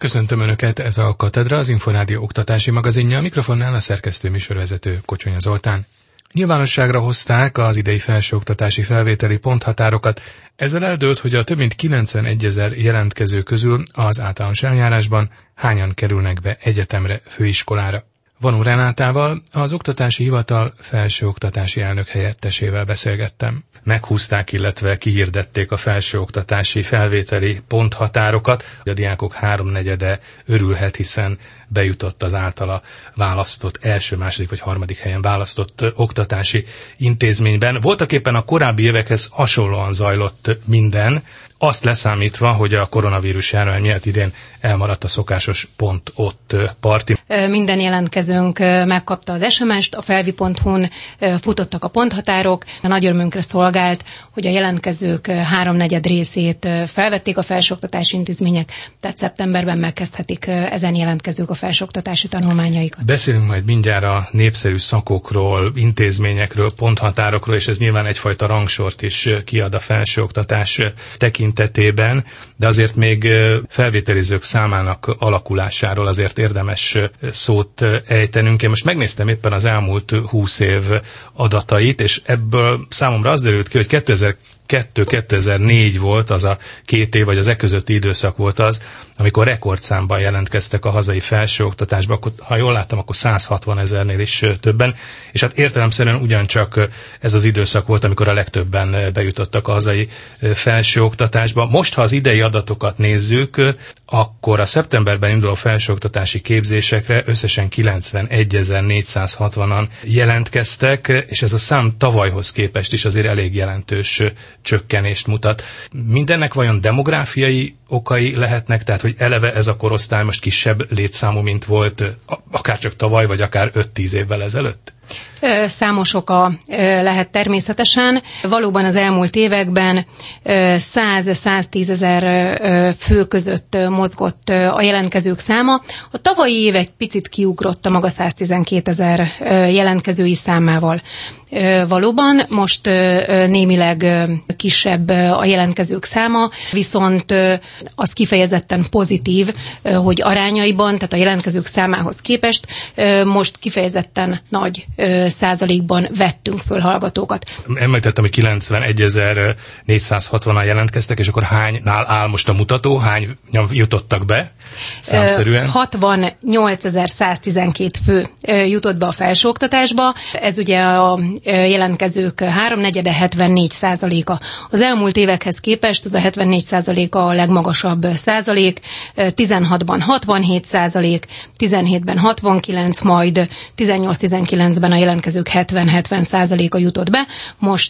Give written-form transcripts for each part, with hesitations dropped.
Köszöntöm Önöket, ez a Katedra, az Inforádió oktatási magazinja, a mikrofonnál a szerkesztő műsorvezető Kocsonya Zoltán. Nyilvánosságra hozták az idei felsőoktatási felvételi ponthatárokat. Ezzel eldőlt, hogy a több mint 91 000 jelentkező közül az általános eljárásban hányan kerülnek be egyetemre, főiskolára. Vanó Renátával, az Oktatási Hivatal felsőoktatási elnök helyettesével beszélgettem. Meghúzták, illetve kihirdették a felsőoktatási felvételi ponthatárokat. A diákok 3/4 örülhet, hiszen bejutott az általa választott első, második vagy harmadik helyen választott oktatási intézményben. Voltaképpen a korábbi évekhez hasonlóan zajlott minden, azt leszámítva, hogy a koronavírus járvány miatt idén elmaradt a szokásos pont ott parti. Minden jelentkezőnk megkapta az SMS-t, a felvi.hu-n futottak a ponthatárok. A nagy örömünkre szolgált, hogy a jelentkezők 3/4 részét felvették a felsőoktatási intézmények, tehát szeptemberben megkezdhetik ezen jelentkezők a felsőoktatási tanulmányaikat. Beszélünk majd mindjárt a népszerű szakokról, intézményekről, ponthatárokról, és ez nyilván egyfajta rangsort is kiad a felsőoktatás tekintetében, de azért még felvételizők számának alakulásáról azért érdemes szót ejtenünk. Én most megnéztem éppen az elmúlt 20 év adatait, és ebből számomra az derült ki, hogy 2002-2004 volt az a 2 év, vagy az közötti időszak volt az, amikor rekordszámban jelentkeztek a hazai felsőoktatásba, akkor, ha jól láttam, akkor 160 000-nél is többen, és hát értelemszerűen ugyancsak ez az időszak volt, amikor a legtöbben bejutottak a hazai felsőoktatásba. Most, ha az idei adatokat nézzük, akkor a szeptemberben induló felsőoktatási képzésekre összesen 91 460-an jelentkeztek, és ez a szám tavalyhoz képest is azért elég jelentős csökkenést mutat. Mindennek vajon demográfiai okai lehetnek, tehát hogy eleve ez a korosztály most kisebb létszámú, mint volt akár csak tavaly, vagy akár 5-10 évvel ezelőtt? Számos oka lehet természetesen. Valóban az elmúlt években 100-110 000 fő között mozgott a jelentkezők száma. A tavalyi év egy picit kiugrott a maga 112 000 jelentkezői számával. Valóban most némileg kisebb a jelentkezők száma, viszont az kifejezetten pozitív, hogy arányaiban, tehát a jelentkezők számához képest most kifejezetten nagy százalékban vettünk föl hallgatókat. Említettem, hogy 91 460-an jelentkeztek, és akkor hánynál áll most a mutató? Hányan jutottak be számszerűen? 68 112 fő jutott be a felsőoktatásba. Ez ugye a jelentkezők 3/4, 74%-a. Az elmúlt évekhez képest ez a 74%-a a legmagasabb százalék, 16-ban 67%, 17-ben 69%, majd 18-19-ben a jelentkezők 70%-a jutott be, most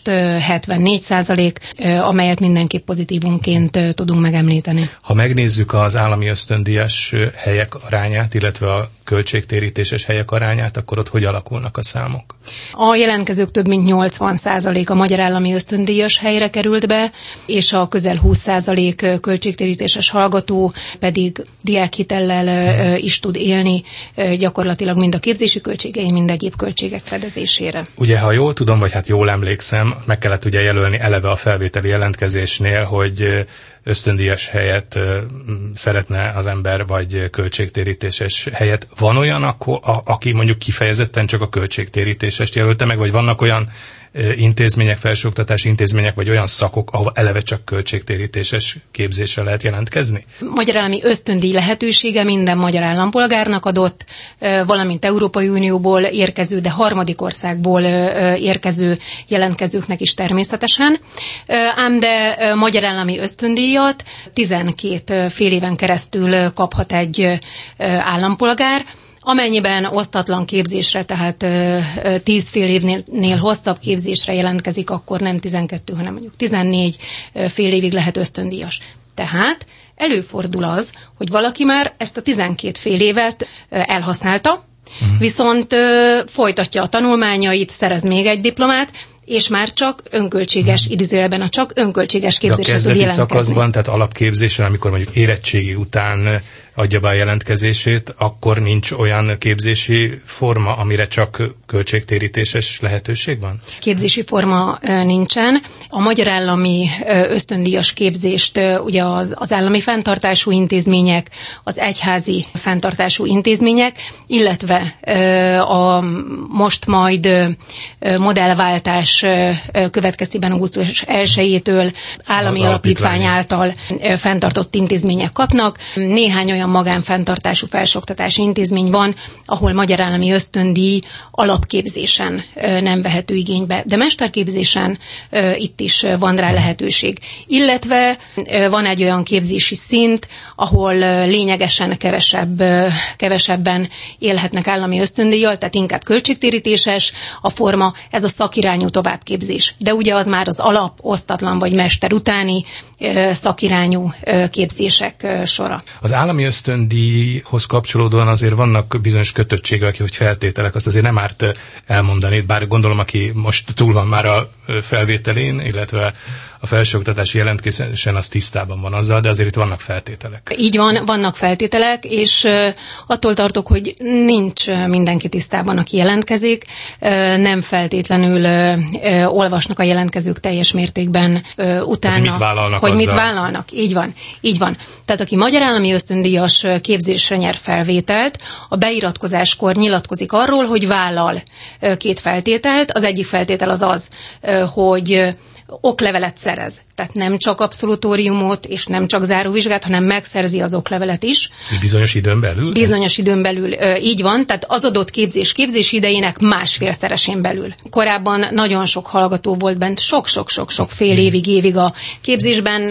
74%, amelyet mindenképp pozitívunként tudunk megemlíteni. Ha megnézzük az állami ösztöndíjas helyek arányát, illetve a költségtérítéses helyek arányát, akkor ott hogy alakulnak a számok? A jelentkezők több mint 80% a magyar állami ösztöndíjas helyre került be, és a közel 20% költségtérítéses hallgató pedig diákhitellel is tud élni, gyakorlatilag mind a képzési költségei, mind egyéb költségek fedezésére. Ugye, ha jól tudom, vagy hát jól emlékszem, meg kellett ugye jelölni eleve a felvételi jelentkezésnél, hogy ösztöndíjas helyet szeretne az ember, vagy költségtérítéses helyet. Van olyan, aki mondjuk kifejezetten csak a költségtérítésest jelölte meg, vagy vannak olyan intézmények, felsőoktatási intézmények, vagy olyan szakok, ahol eleve csak költségtérítéses képzésre lehet jelentkezni? Magyar állami ösztöndíj lehetősége minden magyar állampolgárnak adott, valamint Európai Unióból érkező, de harmadik országból érkező jelentkezőknek is természetesen. Ám de magyar állami ösztöndíjat 12 fél éven keresztül kaphat egy állampolgár, amennyiben osztatlan képzésre, tehát 10 fél évnél hosszabb képzésre jelentkezik, akkor nem 12, hanem mondjuk 14 fél évig lehet ösztöndíjas. Tehát előfordul az, hogy valaki már ezt a 12 fél évet elhasználta, viszont folytatja a tanulmányait, szerez még egy diplomát, és már csak önköltséges, idézőjelben a csak önköltséges képzésre tud jelentkezni. A kezdeti szakaszban, tehát alapképzésre, amikor mondjuk érettségi után adja be a jelentkezését, akkor nincs olyan képzési forma, amire csak költségtérítéses lehetőség van? Képzési forma nincsen. A magyar állami ösztöndíjas képzést ugye az állami fenntartású intézmények, az egyházi fenntartású intézmények, illetve a most majd modellváltás következtében augusztus 1-től állami alapítvány által fenntartott intézmények kapnak. Néhány olyan magánfenntartású felsőoktatási intézmény van, ahol magyar állami ösztöndíj alapképzésen nem vehető igénybe, de mesterképzésen itt is van rá lehetőség. Illetve van egy olyan képzési szint, ahol lényegesen kevesebben élhetnek állami ösztöndíjjal, tehát inkább költségtérítéses a forma, ez a szakirányú továbbképzés. De ugye az már az alap, osztatlan vagy mester utáni szakirányú képzések sora. Az állami ösztöndíjhoz kapcsolódóan azért vannak bizonyos kötöttségek, hogy feltételek, azt azért nem árt elmondani, bár gondolom, aki most túl van már a felvételén, illetve a felsőoktatási jelentkezésen az tisztában van azzal, de azért itt vannak feltételek. Így van, vannak feltételek, és attól tartok, hogy nincs mindenki tisztában, aki jelentkezik, nem feltétlenül olvasnak a jelentkezők teljes mértékben utána, hogy mit vállalnak. Így van. Tehát aki magyar állami ösztöndíjas képzésre nyer felvételt, a beiratkozáskor nyilatkozik arról, hogy vállal két feltételt. Az egyik feltétel az, hogy oklevelet szerez. Tehát nem csak abszolutóriumot és nem csak záróvizsgát, hanem megszerzi az oklevelet is. És bizonyos időn belül? Bizonyos időn belül, így van. Tehát az adott képzés idejének másfélszeresén belül. Korábban nagyon sok hallgató volt bent, sok fél évig a képzésben.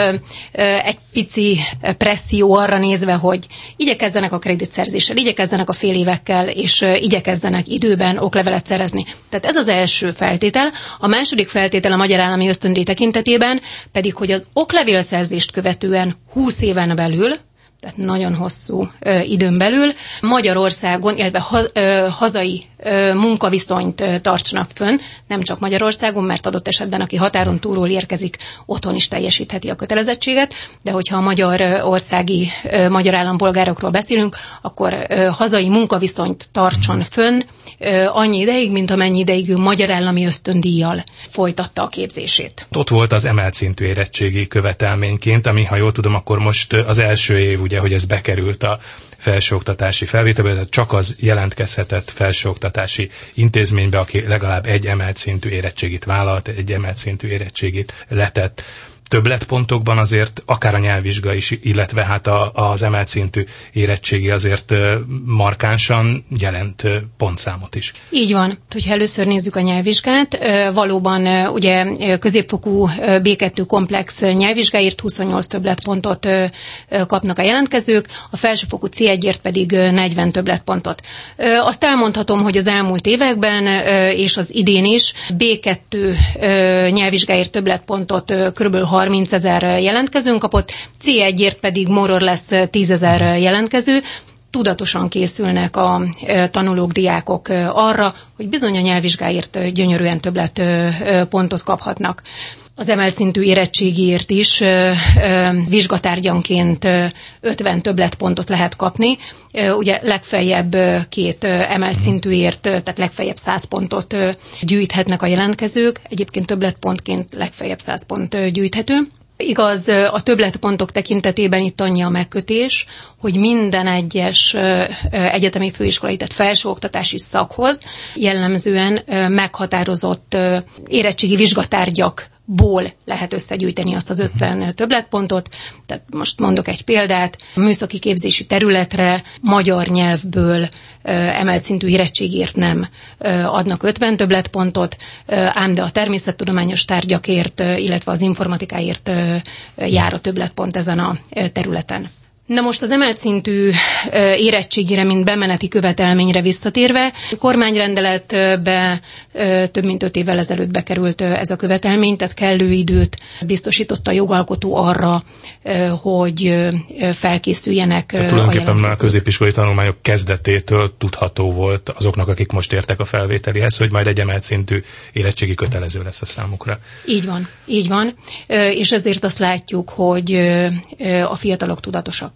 Egy pici presszió arra nézve, hogy igyekezzenek a kreditszerzéssel, igyekezzenek a fél évekkel, és igyekezzenek időben oklevelet szerezni. Tehát ez az első feltétel. A második feltétel a magyar állami ösztöndíj tekintetében pedig, hogy az oklevélszerzést követően 20 éven belül, tehát nagyon hosszú időn belül Magyarországon, illetve hazai munkaviszonyt tartsanak fönn, nem csak Magyarországon, mert adott esetben, aki határon túlról érkezik, otthon is teljesítheti a kötelezettséget, de hogyha a magyarországi magyar állampolgárokról beszélünk, akkor hazai munkaviszonyt tartson fönn annyi ideig, mint amennyi ideig ő magyar állami ösztöndíjjal folytatta a képzését. Ott volt az emelt szintű érettségi követelményként, ami, ha jól tudom, akkor most az első év, ugye, hogy ez bekerült a felsőoktatási felvételbe, tehát csak az jelentkezhetett felsőoktatási intézménybe, aki legalább egy emelt szintű érettségit vállalt, egy emelt szintű érettségit letett. Többletpontokban azért akár a nyelvvizsga is, illetve hát az emelt szintű érettségi azért markánsan jelent pontszámot is. Így van. Hogyha először nézzük a nyelvvizsgát, valóban ugye középfokú B2 komplex nyelvvizsgáért 28 többletpontot kapnak a jelentkezők, a felsőfokú C1-ért pedig 40 többletpontot. Azt elmondhatom, hogy az elmúlt években és az idén is B2 nyelvvizsgáért többletpontot körülbelül 30 000 jelentkezőn kapott, C1-ért pedig more or less 10 000 jelentkező. Tudatosan készülnek a tanulók, diákok arra, hogy bizony a nyelvvizsgáért gyönyörűen többlet pontot kaphatnak. Az emelt szintű érettségiért is vizsgatárgyanként 50 többletpontot lehet kapni. Ugye legfeljebb két emelt szintűért, tehát legfeljebb 100 pontot gyűjthetnek a jelentkezők, egyébként többletpontként legfeljebb 100 pont gyűjthető. Igaz, a többletpontok tekintetében itt annyi a megkötés, hogy minden egyes egyetemi főiskolai, tehát felsőoktatási szakhoz jellemzően meghatározott érettségi vizsgatárgyakból lehet összegyűjteni azt az 50 többletpontot. Tehát most mondok egy példát, a műszaki képzési területre magyar nyelvből emelt szintű érettségért nem adnak 50 többletpontot, ám de a természettudományos tárgyakért, illetve az informatikáért jár a többletpont ezen a területen. Na most az emelt szintű érettségire, mint bemeneti követelményre visszatérve, kormányrendeletbe több mint 5 évvel ezelőtt bekerült ez a követelmény, tehát kellő időt biztosított a jogalkotó arra, hogy felkészüljenek tehát tulajdonképpen a középiskolai tanulmányok kezdetétől tudható volt azoknak, akik most értek a felvételihez, hogy majd egy emelt szintű érettségi kötelező lesz a számukra. Így van. És ezért azt látjuk, hogy a fiatalok tudatosak